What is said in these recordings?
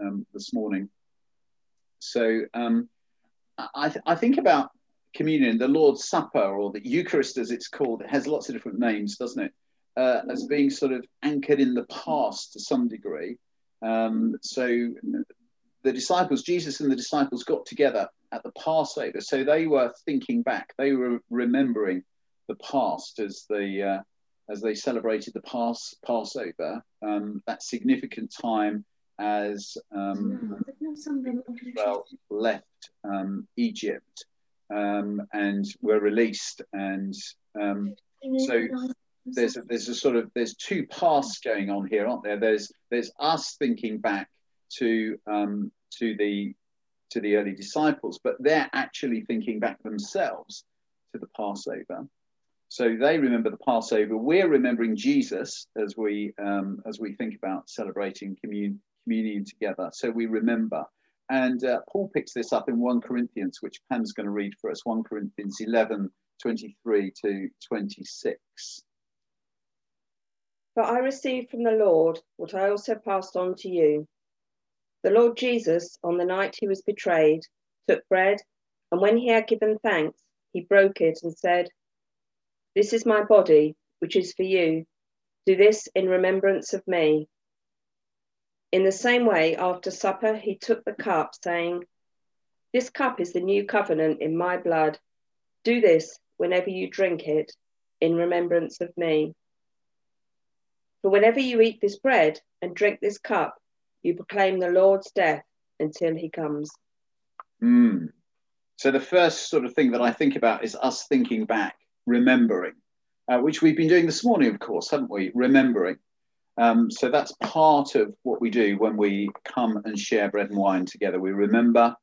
this morning. So I think about communion, the Lord's Supper, or the Eucharist as it's called. It has lots of different names, doesn't it? As being sort of anchored in the past to some degree. So the disciples, Jesus and the disciples, got together at the Passover. So they were thinking back. They were remembering the past as they celebrated the Passover. That significant time as Israel left Egypt and were released, and so there's two paths going on here, aren't there? There's us thinking back to the early disciples, but they're actually thinking back themselves to the Passover. So they remember the Passover. We're remembering Jesus as we think about celebrating communion together. So we remember. And Paul picks this up in 1 Corinthians, which Pam's going to read for us, 1 Corinthians 11:23 to 26. For I received from the Lord what I also passed on to you. The Lord Jesus, on the night he was betrayed, took bread, and when he had given thanks, he broke it and said, "This is my body, which is for you. Do this in remembrance of me." In the same way, after supper, he took the cup, saying, "This cup is the new covenant in my blood. Do this whenever you drink it in remembrance of me. For whenever you eat this bread and drink this cup, you proclaim the Lord's death until he comes." So the first sort of thing that I think about is us thinking back, remembering, which we've been doing this morning, of course, haven't we? Remembering. So that's part of what we do when we come and share bread and wine together. We remember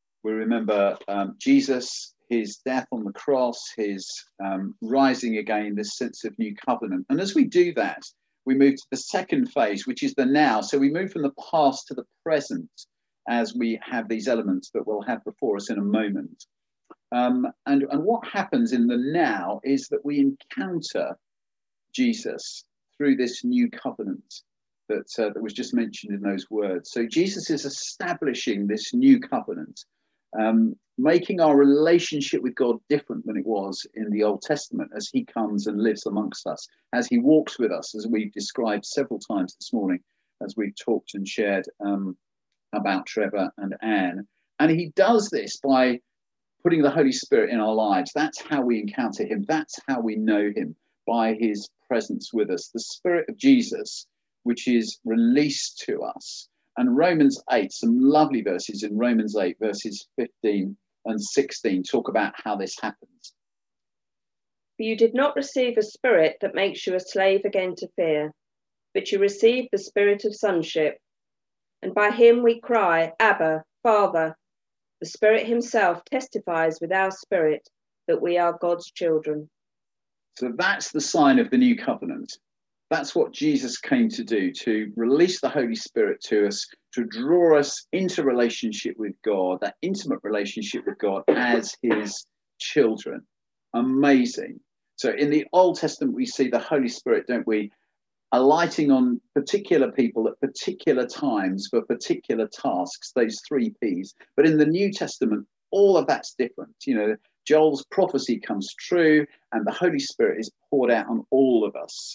Jesus, his death on the cross, his rising again, this sense of new covenant. And as we do that, we move to the second phase, which is the now. So we move from the past to the present as we have these elements that we'll have before us in a moment. And what happens in the now is that we encounter Jesus through this new covenant that was just mentioned in those words. So Jesus is establishing this new covenant, making our relationship with God different than it was in the Old Testament as he comes and lives amongst us, as he walks with us, as we've described several times this morning, as we've talked and shared about Trevor and Anne. And he does this by putting the Holy Spirit in our lives. That's how we encounter him. That's how we know him, by his presence with us. The Spirit of Jesus, which is released to us. And Romans 8, some lovely verses in Romans 8, verses 15 and 16, talk about how this happens. For you did not receive a spirit that makes you a slave again to fear, but you received the spirit of sonship. And by him we cry, Abba, Father. The Spirit himself testifies with our spirit that we are God's children. So that's the sign of the new covenant. That's what Jesus came to do, to release the Holy Spirit to us, to draw us into relationship with God, that intimate relationship with God as his children. Amazing. So in the Old Testament, we see the Holy Spirit, don't we, alighting on particular people at particular times for particular tasks, those 3 Ps. But in the New Testament, all of that's different. You know, Joel's prophecy comes true and the Holy Spirit is poured out on all of us.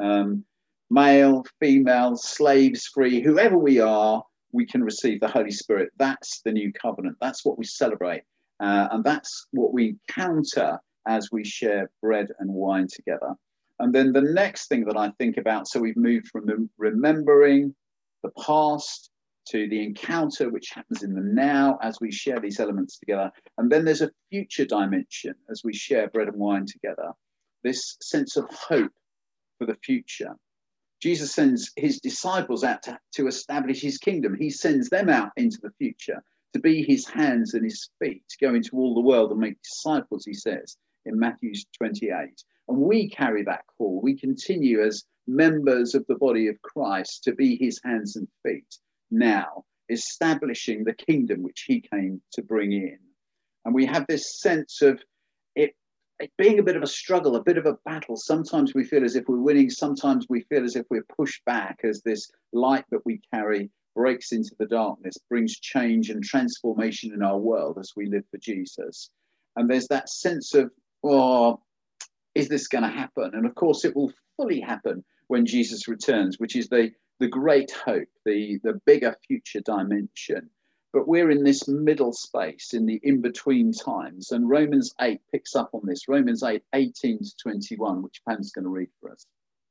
Male, female, slaves, free, whoever we are, we can receive the Holy Spirit. That's the new covenant. That's what we celebrate. And that's what we encounter as we share bread and wine together. And then the next thing that I think about, so we've moved from remembering the past to the encounter, which happens in the now as we share these elements together. And then there's a future dimension as we share bread and wine together, this sense of hope for the future. Jesus sends his disciples out to establish his kingdom. He sends them out into the future to be his hands and his feet, go into all the world and make disciples, he says in Matthew 28. And we carry that call. We continue as members of the body of Christ to be his hands and feet now, establishing the kingdom which he came to bring in. And we have this sense of it being a bit of a struggle, a bit of a battle. Sometimes we feel as if we're winning. Sometimes we feel as if we're pushed back as this light that we carry breaks into the darkness, brings change and transformation in our world as we live for Jesus. And there's that sense of, oh, is this going to happen? And of course, it will fully happen when Jesus returns, which is the great hope, the bigger future dimension. But we're in this middle space, in the in-between times. And Romans 8 picks up on this. Romans 8, 18 to 21, which Pam's going to read for us.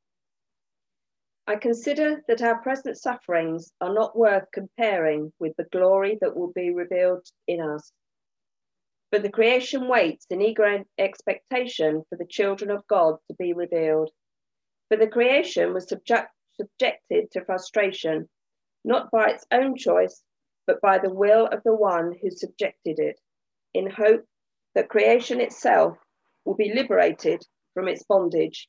I consider that our present sufferings are not worth comparing with the glory that will be revealed in us. But the creation waits in eager expectation for the children of God to be revealed. For the creation was subjected to frustration, not by its own choice, but by the will of the one who subjected it, in hope that creation itself will be liberated from its bondage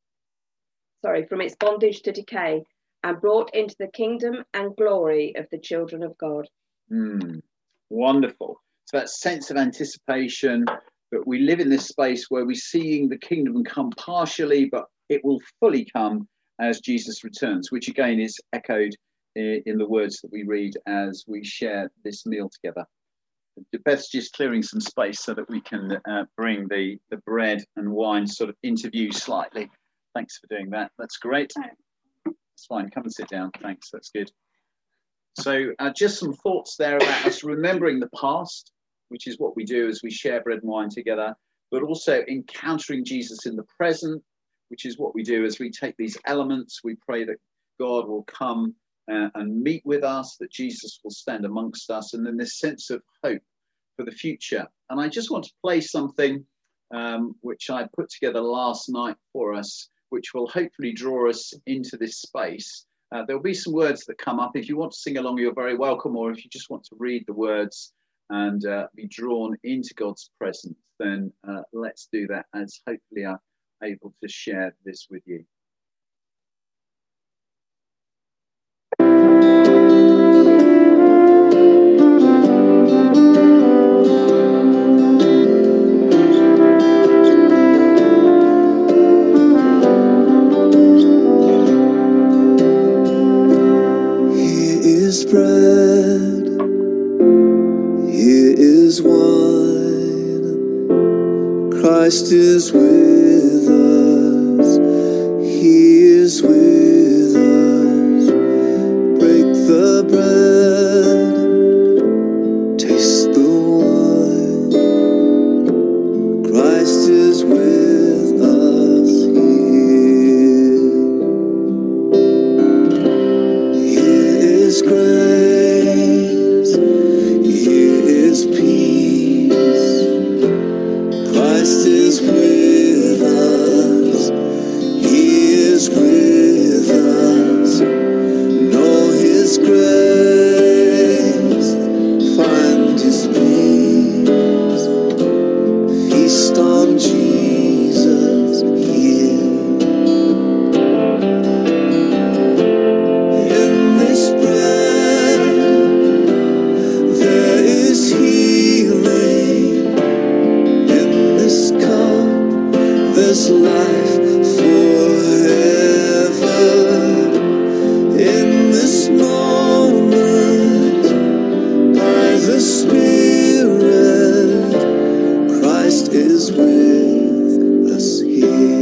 to decay, and brought into the kingdom and glory of the children of God. Wonderful. So that sense of anticipation, that we live in this space where we're seeing the kingdom come partially, but it will fully come as Jesus returns, which again is echoed in the words that we read as we share this meal together. Beth's just clearing some space so that we can bring the bread and wine sort of into view slightly. Thanks for doing that. That's great. That's fine. Come and sit down. Thanks. That's good. So just some thoughts there about us remembering the past, which is what we do as we share bread and wine together, but also encountering Jesus in the present, which is what we do as we take these elements. We pray that God will come and meet with us, that Jesus will stand amongst us, and then this sense of hope for the future. And I just want to play something which I put together last night for us, which will hopefully draw us into this space. There'll be some words that come up. If you want to sing along, you're very welcome, or if you just want to read the words and be drawn into God's presence, then let's do that, as hopefully I'm able to share this with you. Bread, here is wine. Christ is with us, he is with us. Break the bread, taste the wine. Christ is with us here. Here is grace. Christ is with us, he is with us. Know his grace, find his peace. Feast on Jesus here. In this bread, there is healing. There's life forever. In this moment, by the Spirit, Christ is with us here.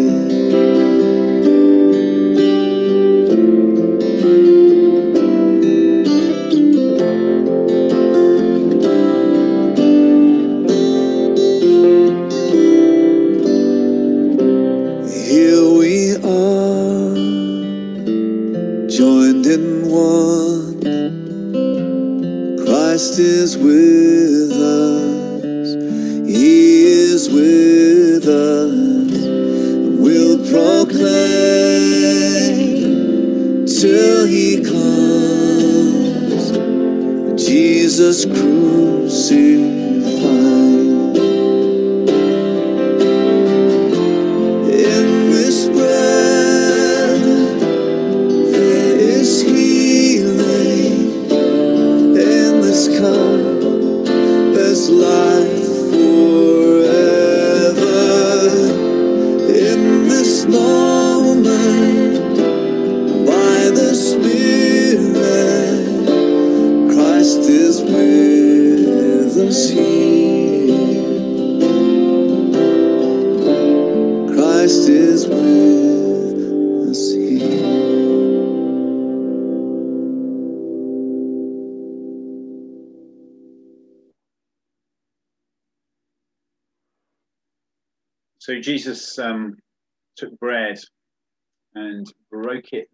Christ is with us, he is with us. We'll proclaim till he comes, Jesus crucified. In this bread there is healing. In this cup there's life forever. In this moment, by the Spirit, is here. Christ is with us here. So Jesus took bread and broke it,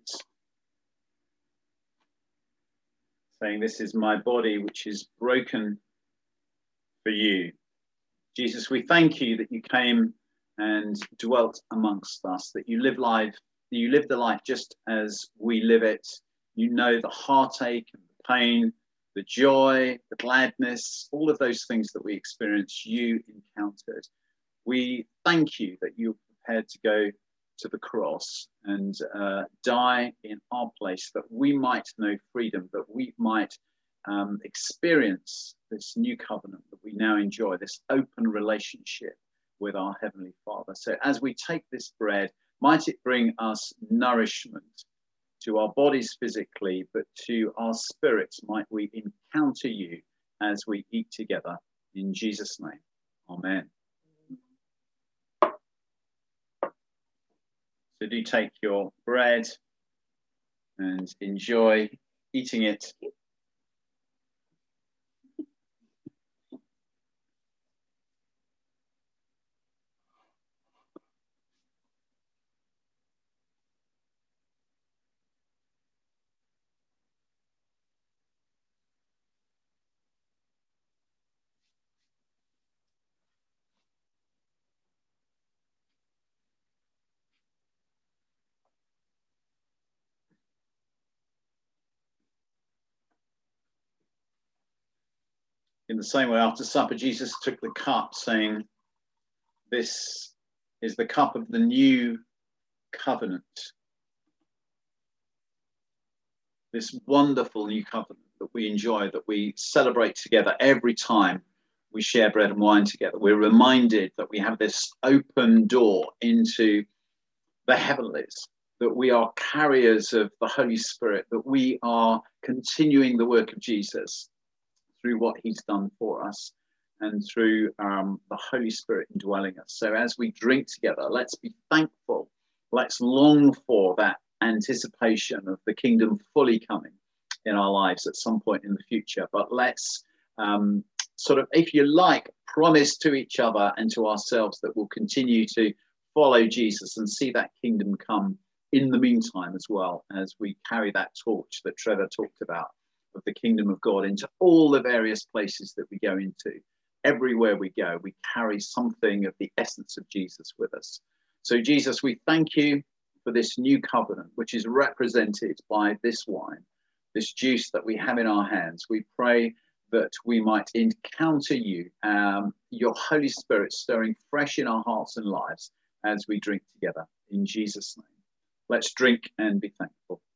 saying, "This is my body, which is broken for you." Jesus, we thank you that you came and dwelt amongst us, that you lived the life just as we live it. You know the heartache and the pain, the joy, the gladness, all of those things that we experience, you encountered. We thank you that you're prepared to go to the cross and die in our place, that we might know freedom, that we might experience this new covenant that we now enjoy, this open relationship with our Heavenly Father. So as we take this bread, might it bring us nourishment to our bodies physically, but to our spirits, might we encounter you as we eat together. In Jesus' name, amen. So do take your bread and enjoy eating it. In the same way, after supper, Jesus took the cup, saying, "This is the cup of the new covenant." This wonderful new covenant that we enjoy, that we celebrate together every time we share bread and wine together. We're reminded that we have this open door into the heavenlies, that we are carriers of the Holy Spirit, that we are continuing the work of Jesus through what he's done for us and through the Holy Spirit indwelling us. So as we drink together, let's be thankful. Let's long for that anticipation of the kingdom fully coming in our lives at some point in the future. But let's sort of, if you like, promise to each other and to ourselves that we'll continue to follow Jesus and see that kingdom come in the meantime, as well as we carry that torch that Trevor talked about of the kingdom of God into all the various places that we go into. Everywhere we go, we carry something of the essence of Jesus with us. So Jesus, we thank you for this new covenant, which is represented by this wine, this juice that we have in our hands. We pray that we might encounter you, your Holy Spirit stirring fresh in our hearts and lives as we drink together. In Jesus' name, let's drink and be thankful.